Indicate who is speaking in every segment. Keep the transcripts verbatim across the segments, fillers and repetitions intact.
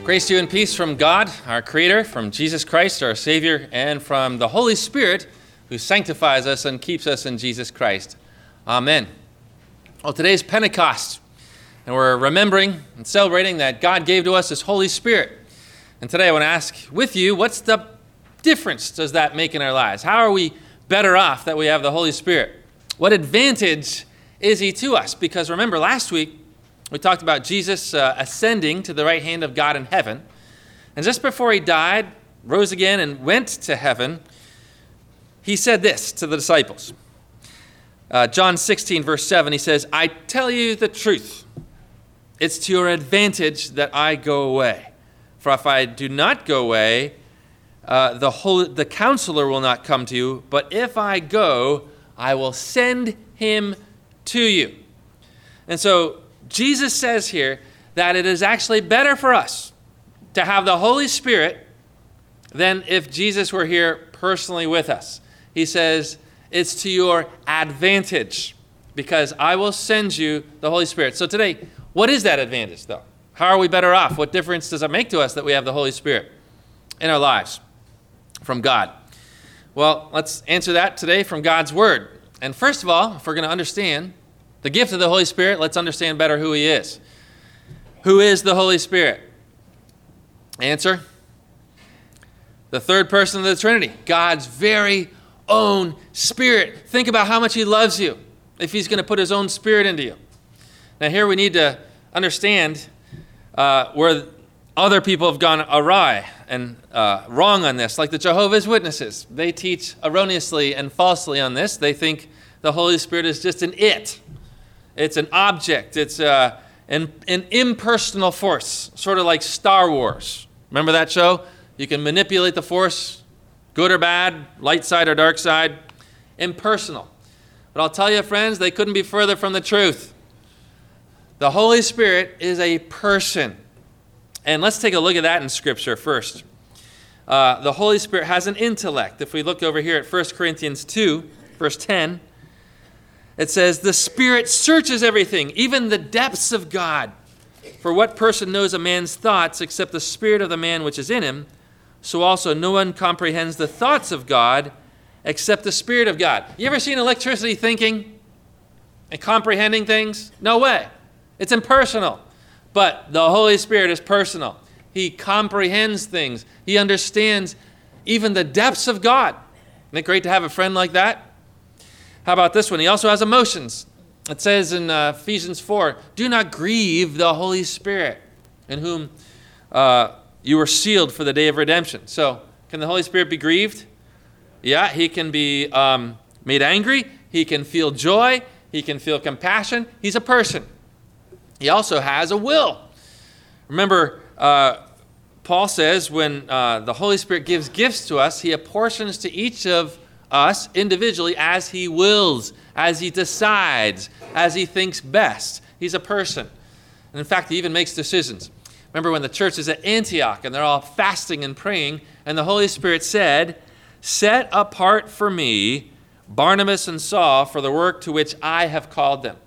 Speaker 1: Grace to you and peace from God, our Creator, from Jesus Christ, our Savior, and from the Holy Spirit, who sanctifies us and keeps us in Jesus Christ. Amen. Well, today's Pentecost, and we're remembering and celebrating that God gave to us His Holy Spirit. And today I want to ask with you, what's the difference does that make in our lives? How are we better off that we have the Holy Spirit? What advantage is He to us? Because remember, last week, we talked about Jesus uh, ascending to the right hand of God in heaven. And just before He died, rose again, and went to heaven, He said this to the disciples. Uh, John sixteen, verse seven, He says, I tell you the truth. It's to your advantage that I go away. For if I do not go away, uh, the, whole, the counselor will not come to you. But if I go, I will send him to you. And so Jesus says here that it is actually better for us to have the Holy Spirit than if Jesus were here personally with us. He says, it's to your advantage because I will send you the Holy Spirit. So today, what is that advantage though? How are we better off? What difference does it make to us that we have the Holy Spirit in our lives from God? Well, let's answer that today from God's Word. And first of all, if we're going to understand the gift of the Holy Spirit, let's understand better who He is. Who is the Holy Spirit? Answer: the third person of the Trinity, God's very own Spirit. Think about how much He loves you if He's going to put His own Spirit into you. Now here we need to understand uh, where other people have gone awry and uh, wrong on this, like the Jehovah's Witnesses. They teach erroneously and falsely on this. They think the Holy Spirit is just an it. It's an object. It's uh, an, an impersonal force, sort of like Star Wars. Remember that show? You can manipulate the force, good or bad, light side or dark side, impersonal. But I'll tell you, friends, they couldn't be further from the truth. The Holy Spirit is a person. And let's take a look at that in Scripture first. Uh, the Holy Spirit has an intellect. If we look over here at First Corinthians two, verse ten, it says, the Spirit searches everything, even the depths of God. For what person knows a man's thoughts except the spirit of the man which is in him? So also no one comprehends the thoughts of God except the Spirit of God. You ever seen electricity thinking and comprehending things? No way. It's impersonal. But the Holy Spirit is personal. He comprehends things. He understands even the depths of God. Isn't it great to have a friend like that? How about this one? He also has emotions. It says in uh, Ephesians four, do not grieve the Holy Spirit, in whom uh, you were sealed for the day of redemption. So, can the Holy Spirit be grieved? Yeah, He can be um, made angry. He can feel joy. He can feel compassion. He's a person. He also has a will. Remember, uh, Paul says when uh, the Holy Spirit gives gifts to us, He apportions to each of us individually as He wills, as He decides, as He thinks best. He's a person. And in fact, He even makes decisions. Remember when the church is at Antioch and they're all fasting and praying, and the Holy Spirit said, set apart for me Barnabas and Saul for the work to which I have called them.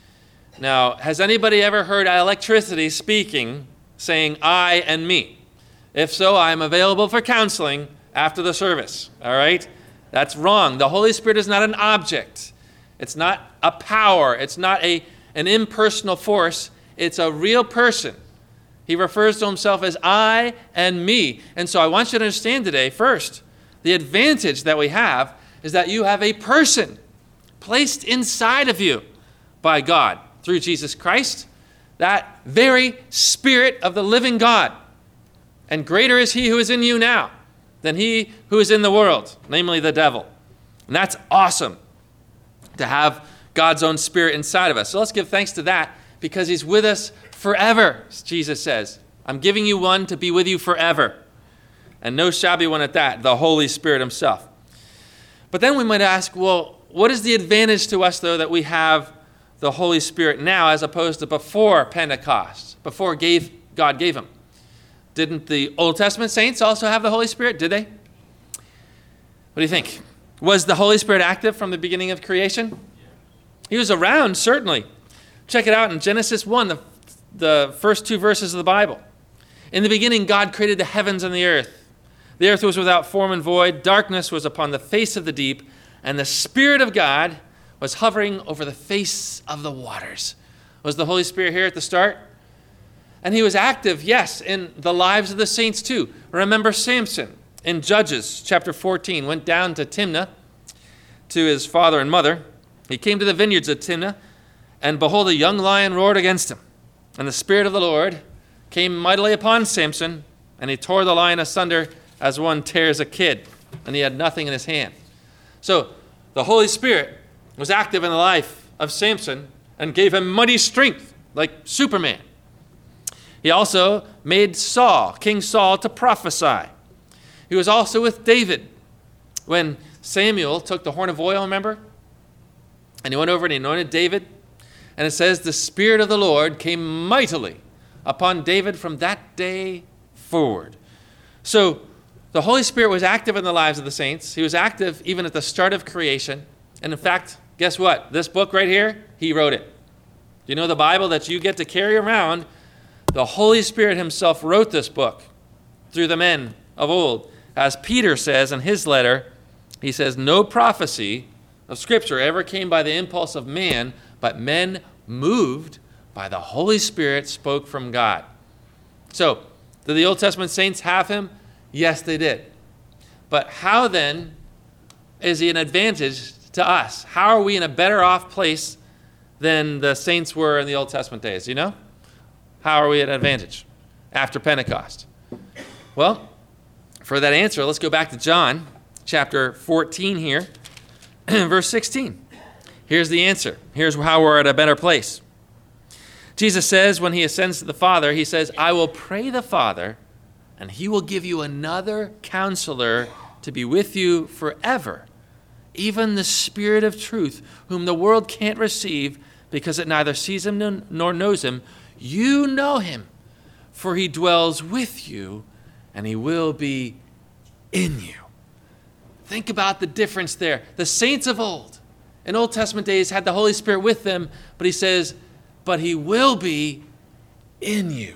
Speaker 1: Now, has anybody ever heard electricity speaking, saying I and me? If so, I am available for counseling after the service, all right? That's wrong. The Holy Spirit is not an object. It's not a power. It's not a, an impersonal force. It's a real person. He refers to Himself as I and me. And so I want you to understand today, first, the advantage that we have is that you have a person placed inside of you by God through Jesus Christ, that very Spirit of the living God. And greater is He who is in you now than he who is in the world, namely the devil. And that's awesome to have God's own Spirit inside of us. So let's give thanks to that because He's with us forever, Jesus says. I'm giving you one to be with you forever. And no shabby one at that, the Holy Spirit Himself. But then we might ask, well, what is the advantage to us, though, that we have the Holy Spirit now as opposed to before Pentecost, before gave, God gave Him? Didn't the Old Testament saints also have the Holy Spirit? Did they? What do you think? Was the Holy Spirit active from the beginning of creation? He was around, certainly. Check it out in Genesis one, the, the first two verses of the Bible. In the beginning, God created the heavens and the earth. The earth was without form and void. Darkness was upon the face of the deep, and the Spirit of God was hovering over the face of the waters. Was the Holy Spirit here at the start? And he was active, yes, in the lives of the saints too. Remember Samson in Judges chapter fourteen, went down to Timnah to his father and mother. He came to the vineyards of Timnah, and behold, a young lion roared against him. And the Spirit of the Lord came mightily upon Samson, and he tore the lion asunder as one tears a kid, and he had nothing in his hand. So the Holy Spirit was active in the life of Samson and gave him mighty strength, like Superman. He also made Saul, King Saul, to prophesy. He was also with David when Samuel took the horn of oil, remember? And he went over and he anointed David. And it says, the Spirit of the Lord came mightily upon David from that day forward. So the Holy Spirit was active in the lives of the saints. He was active even at the start of creation. And in fact, guess what? This book right here, he wrote it. You know the Bible that you get to carry around? The Holy Spirit himself wrote this book through the men of old. As Peter says in his letter, he says, no prophecy of Scripture ever came by the impulse of man, but men moved by the Holy Spirit spoke from God. So, did the Old Testament saints have him? Yes, they did. But how then is he an advantage to us? How are we in a better off place than the saints were in the Old Testament days? You know? How are we at an advantage after Pentecost? Well, for that answer, let's go back to John chapter fourteen here, verse sixteen. Here's the answer. Here's how we're at a better place. Jesus says when he ascends to the Father, he says, I will pray the Father, and he will give you another counselor to be with you forever, even the Spirit of truth, whom the world can't receive because it neither sees him nor knows him. You know him, for he dwells with you, and he will be in you. Think about the difference there. The saints of old, in Old Testament days, had the Holy Spirit with them, but he says, but he will be in you.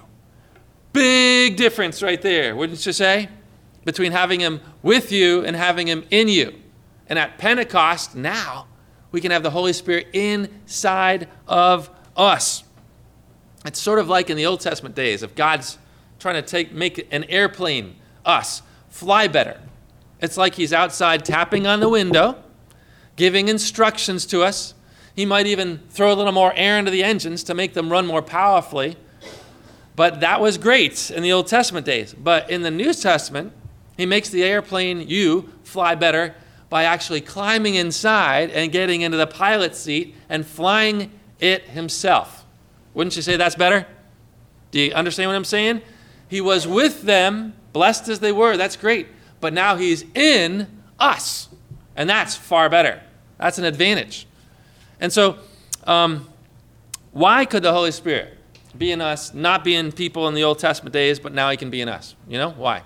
Speaker 1: Big difference right there, wouldn't you say? Between having him with you and having him in you. And at Pentecost, now, we can have the Holy Spirit inside of us. It's sort of like in the Old Testament days, if God's trying to take make an airplane, us, fly better. It's like he's outside tapping on the window, giving instructions to us. He might even throw a little more air into the engines to make them run more powerfully. But that was great in the Old Testament days. But in the New Testament, he makes the airplane, you, fly better by actually climbing inside and getting into the pilot's seat and flying it himself. Wouldn't you say that's better? Do you understand what I'm saying? He was with them, blessed as they were. That's great. But now he's in us. And that's far better. That's an advantage. And so, um, why could the Holy Spirit be in us, not be in people in the Old Testament days, but now he can be in us? You know, why?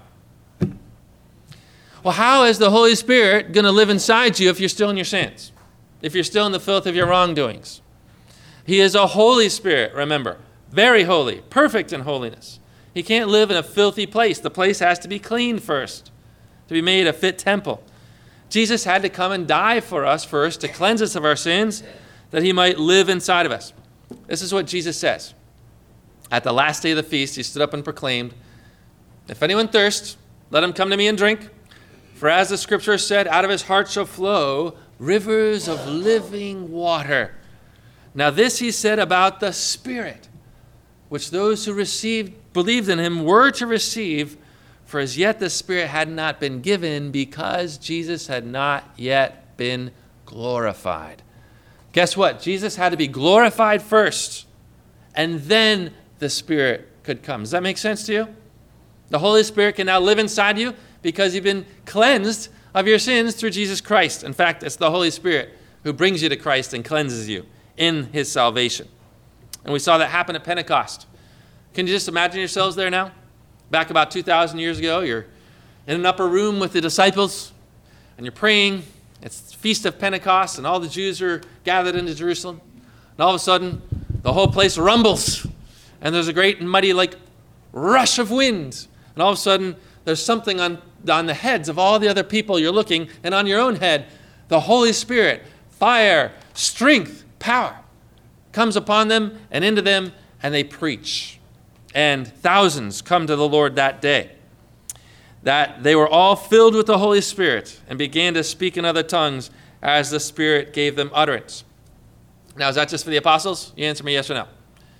Speaker 1: Well, how is the Holy Spirit going to live inside you if you're still in your sins? If you're still in the filth of your wrongdoings? He is a Holy Spirit, remember. Very holy, perfect in holiness. He can't live in a filthy place. The place has to be cleaned first to be made a fit temple. Jesus had to come and die for us first to cleanse us of our sins that he might live inside of us. This is what Jesus says. At the last day of the feast, he stood up and proclaimed, if anyone thirsts, let him come to me and drink. For as the scripture said, out of his heart shall flow rivers of living water. Now this he said about the Spirit, which those who received, believed in him were to receive, for as yet the Spirit had not been given because Jesus had not yet been glorified. Guess what? Jesus had to be glorified first, and then the Spirit could come. Does that make sense to you? The Holy Spirit can now live inside you because you've been cleansed of your sins through Jesus Christ. In fact, it's the Holy Spirit who brings you to Christ and cleanses you in his salvation. And we saw that happen at Pentecost. Can you just imagine yourselves there now? Back about two thousand years ago, you're in an upper room with the disciples, and you're praying. It's the Feast of Pentecost, and all the Jews are gathered into Jerusalem. And all of a sudden, the whole place rumbles, and there's a great and mighty like rush of wind. And all of a sudden, there's something on, on the heads of all the other people you're looking, and on your own head, the Holy Spirit, fire, strength, power comes upon them and into them, and they preach. And thousands come to the Lord that day. That they were all filled with the Holy Spirit and began to speak in other tongues as the Spirit gave them utterance. Now, is that just for the apostles? You answer me yes or no.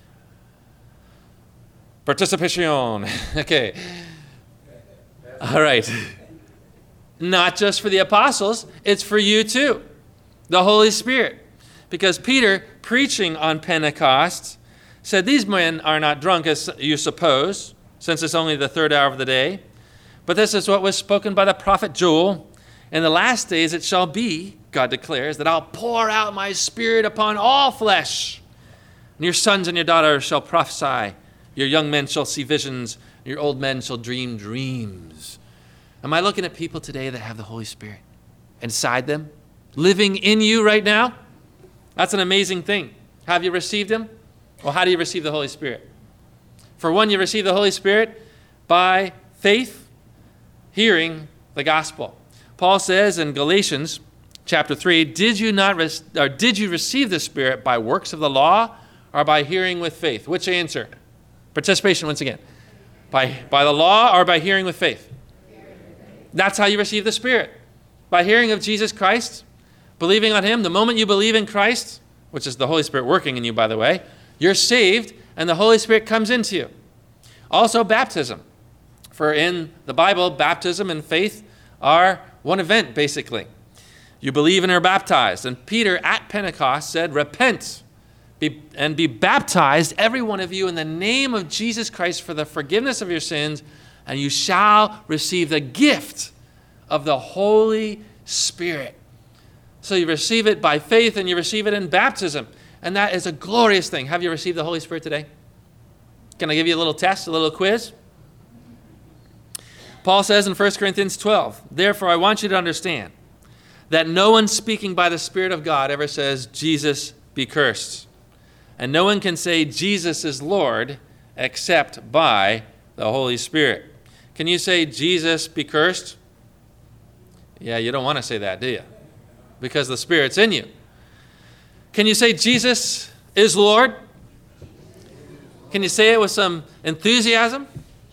Speaker 1: Participation. Okay. All right. Not just for the apostles, it's for you too. The Holy Spirit. Because Peter, preaching on Pentecost, said, these men are not drunk as you suppose, since it's only the third hour of the day. But this is what was spoken by the prophet Joel. In the last days it shall be, God declares, that I'll pour out my Spirit upon all flesh. And your sons and your daughters shall prophesy. Your young men shall see visions. Your old men shall dream dreams. Am I looking at people today that have the Holy Spirit inside them, living in you right now? That's an amazing thing. Have you received him? Well, how do you receive the Holy Spirit? For one, you receive the Holy Spirit by faith, hearing the gospel. Paul says in Galatians chapter three, did you not re- or did you receive the Spirit by works of the law or by hearing with faith? Which answer? Participation once again. By, by the law or by hearing with faith? That's how you receive the Spirit. By hearing of Jesus Christ, believing on him. The moment you believe in Christ, which is the Holy Spirit working in you, by the way, you're saved and the Holy Spirit comes into you. Also baptism. For in the Bible, baptism and faith are one event, basically. You believe and are baptized. And Peter at Pentecost said, repent be, and be baptized, every one of you, in the name of Jesus Christ for the forgiveness of your sins, and you shall receive the gift of the Holy Spirit. So you receive it by faith and you receive it in baptism. And that is a glorious thing. Have you received the Holy Spirit today? Can I give you a little test, a little quiz? Paul says in First Corinthians twelve, therefore I want you to understand that no one speaking by the Spirit of God ever says, Jesus be cursed. And no one can say Jesus is Lord except by the Holy Spirit. Can you say Jesus be cursed? Yeah, you don't want to say that, do you? Because the Spirit's in you. Can you say Jesus is Lord? Can you say it with some enthusiasm?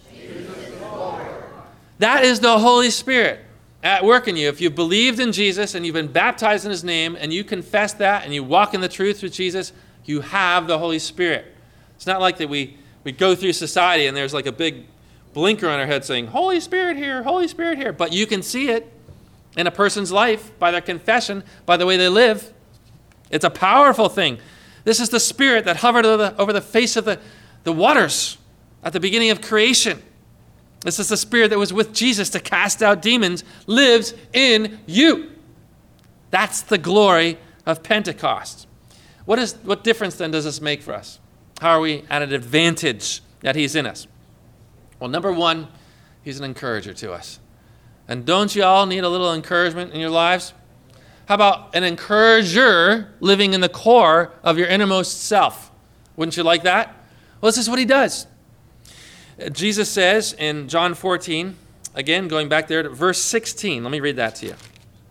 Speaker 1: That is the Holy Spirit at work in you. If you've believed in Jesus and you've been baptized in his name and you confess that and you walk in the truth with Jesus, you have the Holy Spirit. It's not like that we, we go through society and there's like a big blinker on our head saying, Holy Spirit here, Holy Spirit here. But you can see it in a person's life by their confession, by the way they live. It's a powerful thing. This is the Spirit that hovered over the, over the face of the, the waters at the beginning of creation. This is the Spirit that was with Jesus to cast out demons, lives in you. That's the glory of Pentecost. What is what difference then does this make for us? How are we at an advantage that he's in us? Well, number one, he's an encourager to us. And don't you all need a little encouragement in your lives? How about an encourager living in the core of your innermost self? Wouldn't you like that? Well, this is what he does. Jesus says in John fourteen, again, going back there to verse sixteen. Let me read that to you.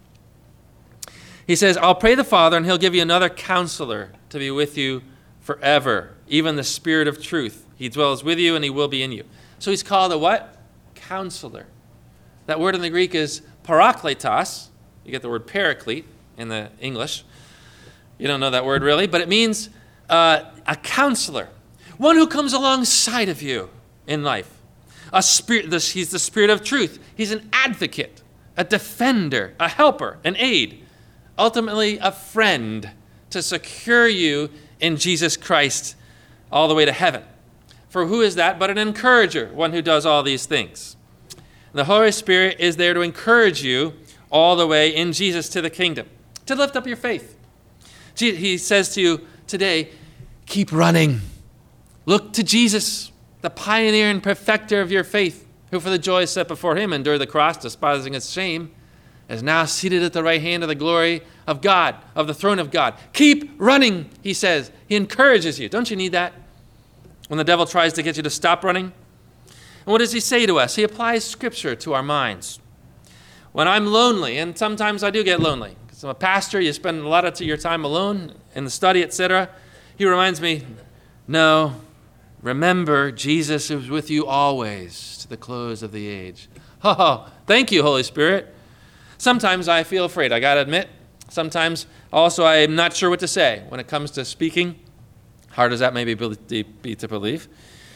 Speaker 1: He says, I'll pray the Father, and he'll give you another counselor to be with you forever, even the Spirit of truth. He dwells with you, and he will be in you. So he's called a what? Counselor. That word in the Greek is parakletos. You get the word paraclete in the English. You don't know that word really, but it means uh, a counselor. One who comes alongside of you in life. A spirit, this, he's the Spirit of truth. He's an advocate, a defender, a helper, an aid, ultimately a friend to secure you in Jesus Christ all the way to heaven. For who is that but an encourager, one who does all these things? The Holy Spirit is there to encourage you all the way in Jesus to the kingdom, to lift up your faith. He says to you today, keep running. Look to Jesus, the pioneer and perfecter of your faith, who for the joy set before him endured the cross, despising its shame, is now seated at the right hand of the glory of God, of the throne of God. Keep running, he says. He encourages you. Don't you need that? When the devil tries to get you to stop running, And what does he say to us? He applies Scripture to our minds. When I'm lonely, and sometimes I do get lonely, because I'm a pastor, you spend a lot of your time alone in the study, et cetera. He reminds me, no, remember, Jesus is with you always to the close of the age. Oh, thank you, Holy Spirit. Sometimes I feel afraid, I got to admit. Sometimes also I'm not sure what to say when it comes to speaking. Hard as that may be, be to believe.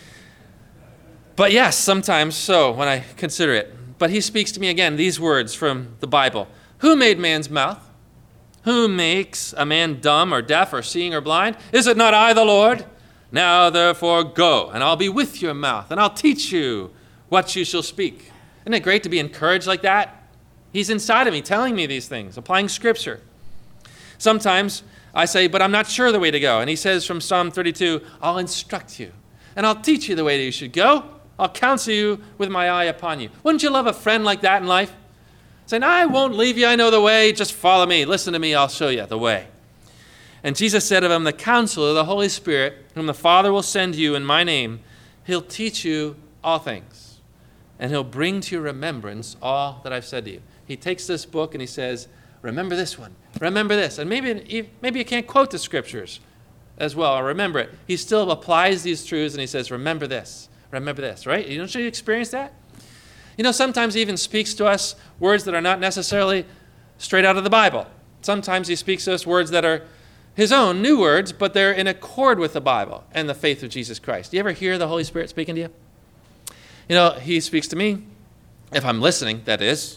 Speaker 1: But yes, sometimes so when I consider it. But he speaks to me again, these words from the Bible. Who made man's mouth? Who makes a man dumb or deaf or seeing or blind? Is it not I, the Lord? Now therefore go, and I'll be with your mouth, and I'll teach you what you shall speak. Isn't it great to be encouraged like that? He's inside of me telling me these things, applying Scripture. Sometimes I say, but I'm not sure the way to go. And he says from Psalm thirty-two, I'll instruct you, and I'll teach you the way that you should go. I'll counsel you with my eye upon you. Wouldn't you love a friend like that in life? Saying, I won't leave you, I know the way, just follow me. Listen to me, I'll show you the way. And Jesus said of him, the Counselor, the Holy Spirit, whom the Father will send you in my name, he'll teach you all things. And he'll bring to your remembrance all that I've said to you. He takes this book and he says, remember this one, remember this. And maybe, maybe you can't quote the Scriptures as well, or remember it. He still applies these truths and he says, remember this, remember this, right? You don't you experience that? You know, sometimes he even speaks to us words that are not necessarily straight out of the Bible. Sometimes he speaks to us words that are his own, new words, but they're in accord with the Bible and the faith of Jesus Christ. Do you ever hear the Holy Spirit speaking to you? You know, he speaks to me, if I'm listening, that is.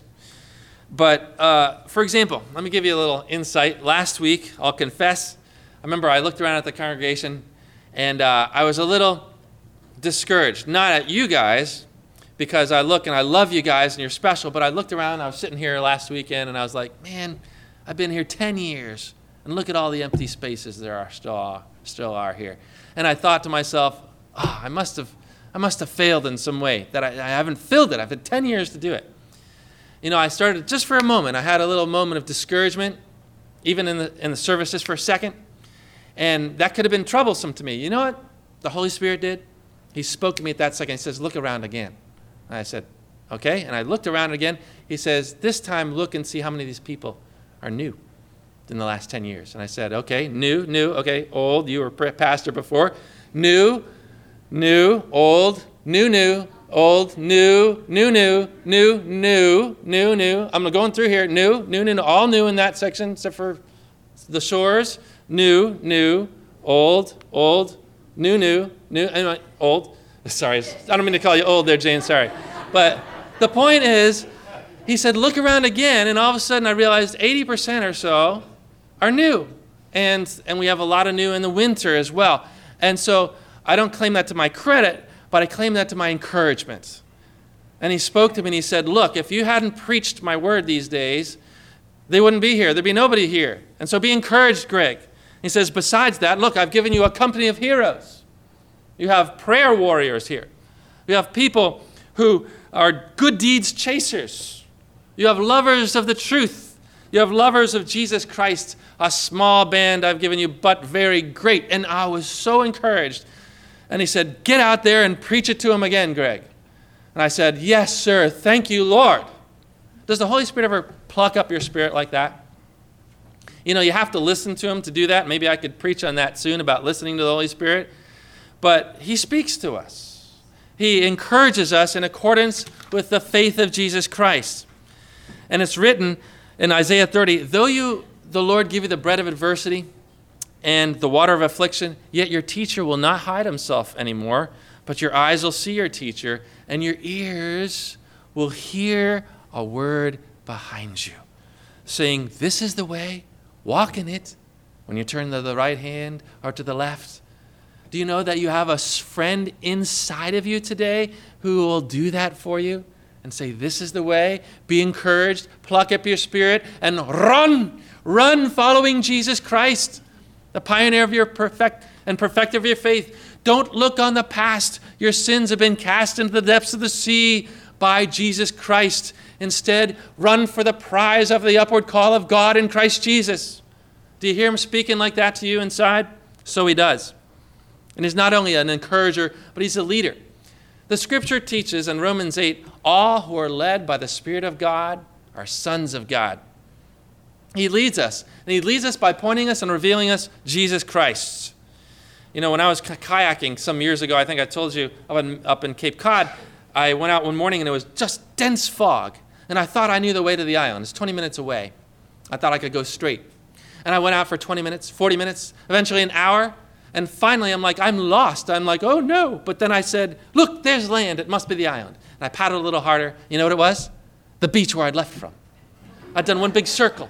Speaker 1: But, uh, for example, let me give you a little insight. Last week, I'll confess, I remember I looked around at the congregation, and uh, I was a little discouraged. Not at you guys, because I look and I love you guys and you're special, but I looked around, I was sitting here last weekend, and I was like, man, I've been here ten years, and look at all the empty spaces there are still are, still are here. And I thought to myself, oh, I must have I must have failed in some way, that I, I haven't filled it. I've had ten years to do it. You know, I started, just for a moment, I had a little moment of discouragement, even in the in the service, just for a second. And that could have been troublesome to me. You know what the Holy Spirit did? He spoke to me at that second. He says, look around again. And I said, okay. And I looked around again. He says, this time look and see how many of these people are new in the last ten years. And I said, okay, new, new, okay, old. You were pastor before. New, new, old, new, new, old, new, new, new, new, new, new, new. I'm going through here. New, new, new, all new in that section, except for the shores. New, new, old, old, new, new, new, anyway, old. Sorry, I don't mean to call you old there, Jane, sorry. But the point is, he said, look around again, and all of a sudden I realized eighty percent or so are new. And, and we have a lot of new in the winter as well. And so I don't claim that to my credit, but I claim that to my encouragement. And he spoke to me and he said, look, if you hadn't preached my word these days, they wouldn't be here. There'd be nobody here. And so be encouraged, Greg. He says, besides that, look, I've given you a company of heroes. You have prayer warriors here. You have people who are good deeds chasers. You have lovers of the truth. You have lovers of Jesus Christ. A small band I've given you, but very great. And I was so encouraged. And he said, get out there and preach it to him again, Greg. And I said, yes, sir. Thank you, Lord. Does the Holy Spirit ever pluck up your spirit like that? You know, you have to listen to him to do that. Maybe I could preach on that soon about listening to the Holy Spirit. But he speaks to us. He encourages us in accordance with the faith of Jesus Christ. And it's written in Isaiah thirty, though you, the Lord, give you the bread of adversity and the water of affliction, yet your teacher will not hide himself anymore, but your eyes will see your teacher, and your ears will hear a word behind you, saying, this is the way, walk in it, when you turn to the right hand or to the left. Do you know that you have a friend inside of you today who will do that for you and say, this is the way? Be encouraged, pluck up your spirit, and run, run following Jesus Christ, the pioneer of your perfect and perfecter of your faith. Don't look on the past. Your sins have been cast into the depths of the sea by Jesus Christ. Instead, run for the prize of the upward call of God in Christ Jesus. Do you hear him speaking like that to you inside? So he does. And he's not only an encourager, but he's a leader. The scripture teaches in Romans eight, all who are led by the Spirit of God are sons of God. He leads us, and he leads us by pointing us and revealing us Jesus Christ. You know, when I was kayaking some years ago, I think I told you up in, up in Cape Cod, I went out one morning and it was just dense fog. And I thought I knew the way to the island. It's twenty minutes away. I thought I could go straight. And I went out for twenty minutes, forty minutes, eventually an hour. And finally, I'm like, I'm lost. I'm like, oh no. But then I said, look, there's land. It must be the island. And I paddled a little harder. You know what it was? The beach where I'd left from. I'd done one big circle.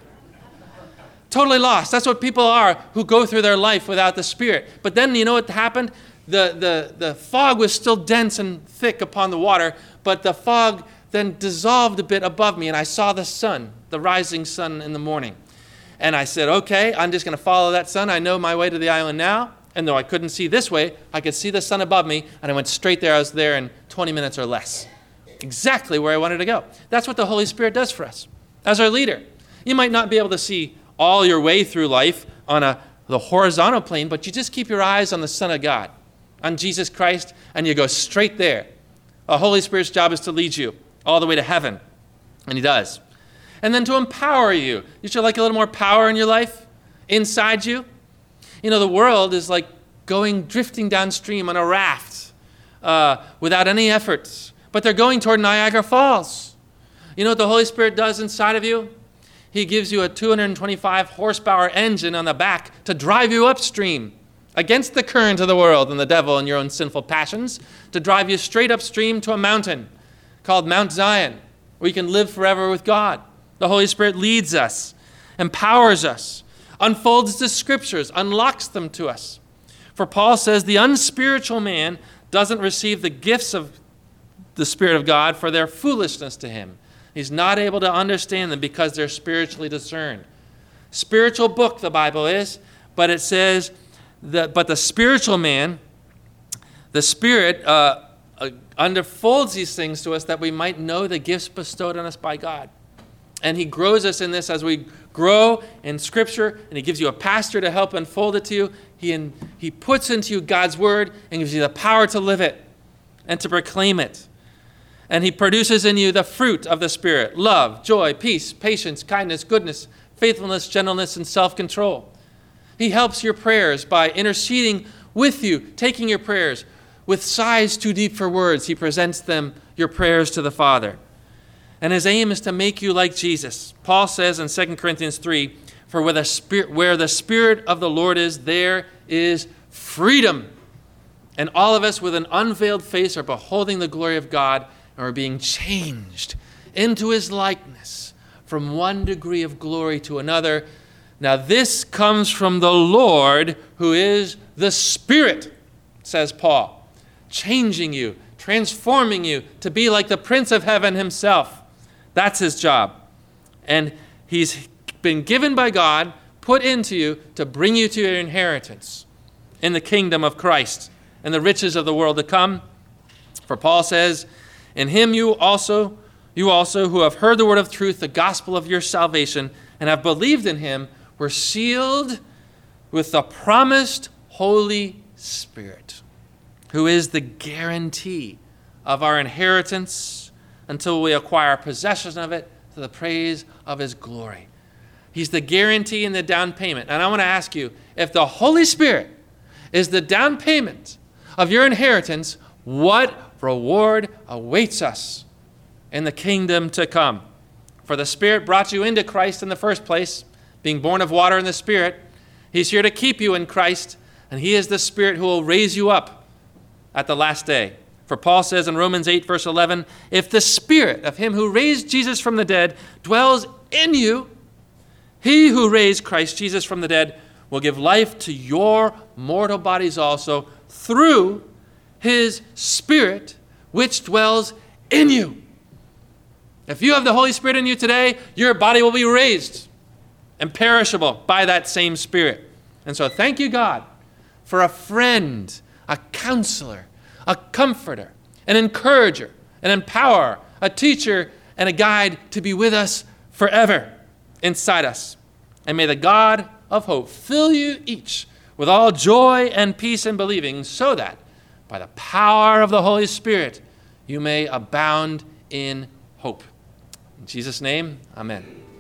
Speaker 1: Totally lost. That's what people are who go through their life without the Spirit. But then you know what happened? The, the, the fog was still dense and thick upon the water, but the fog then dissolved a bit above me, and I saw the sun, the rising sun in the morning. And I said, okay, I'm just going to follow that sun. I know my way to the island now. And though I couldn't see this way, I could see the sun above me, and I went straight there. I was there in twenty minutes or less. Exactly where I wanted to go. That's what the Holy Spirit does for us as our leader. You might not be able to see all your way through life on a the horizontal plane, but you just keep your eyes on the Son of God, on Jesus Christ, and you go straight there. The Holy Spirit's job is to lead you all the way to heaven, and he does. And then to empower you. You should like a little more power in your life, inside you. You know, the world is like going, drifting downstream on a raft uh, without any efforts, but they're going toward Niagara Falls. You know what the Holy Spirit does inside of you? He gives you a two hundred twenty-five horsepower engine on the back to drive you upstream against the current of the world and the devil and your own sinful passions, to drive you straight upstream to a mountain called Mount Zion, where you can live forever with God. The Holy Spirit leads us, empowers us, unfolds the scriptures, unlocks them to us. For Paul says the unspiritual man doesn't receive the gifts of the Spirit of God for their foolishness to him. He's not able to understand them because they're spiritually discerned. Spiritual book, the Bible is, but it says that, but the spiritual man, the Spirit uh, uh, unfolds these things to us that we might know the gifts bestowed on us by God. And he grows us in this as we grow in Scripture, and he gives you a pastor to help unfold it to you. He, in, he puts into you God's word and gives you the power to live it and to proclaim it. And he produces in you the fruit of the Spirit: love, joy, peace, patience, kindness, goodness, faithfulness, gentleness, and self-control. He helps your prayers by interceding with you, taking your prayers. With sighs too deep for words, he presents them, your prayers, to the Father. And his aim is to make you like Jesus. Paul says in Second Corinthians three, for where the Spirit, where the Spirit of the Lord is, there is freedom. And all of us with an unveiled face are beholding the glory of God and are being changed into his likeness from one degree of glory to another. Now this comes from the Lord, who is the Spirit, says Paul, changing you, transforming you to be like the Prince of Heaven himself. That's his job. And he's been given by God, put into you to bring you to your inheritance in the kingdom of Christ and the riches of the world to come. For Paul says, in him you also, you also who have heard the word of truth, the gospel of your salvation, and have believed in him, were sealed with the promised Holy Spirit, who is the guarantee of our inheritance until we acquire possession of it to the praise of his glory. He's the guarantee and the down payment. And I want to ask you, if the Holy Spirit is the down payment of your inheritance, what reward awaits us in the kingdom to come? For the Spirit brought you into Christ in the first place, being born of water and the Spirit. He's here to keep you in Christ, and he is the Spirit who will raise you up at the last day. For Paul says in Romans eight, verse eleven, if the Spirit of him who raised Jesus from the dead dwells in you, he who raised Christ Jesus from the dead will give life to your mortal bodies also through his Spirit which dwells in you. If you have the Holy Spirit in you today, your body will be raised imperishable by that same Spirit. And so thank you, God, for a friend, a counselor, a comforter, an encourager, an empowerer, a teacher, and a guide to be with us forever inside us. And may the God of hope fill you each with all joy and peace in believing, so that by the power of the Holy Spirit, you may abound in hope. In Jesus' name, amen.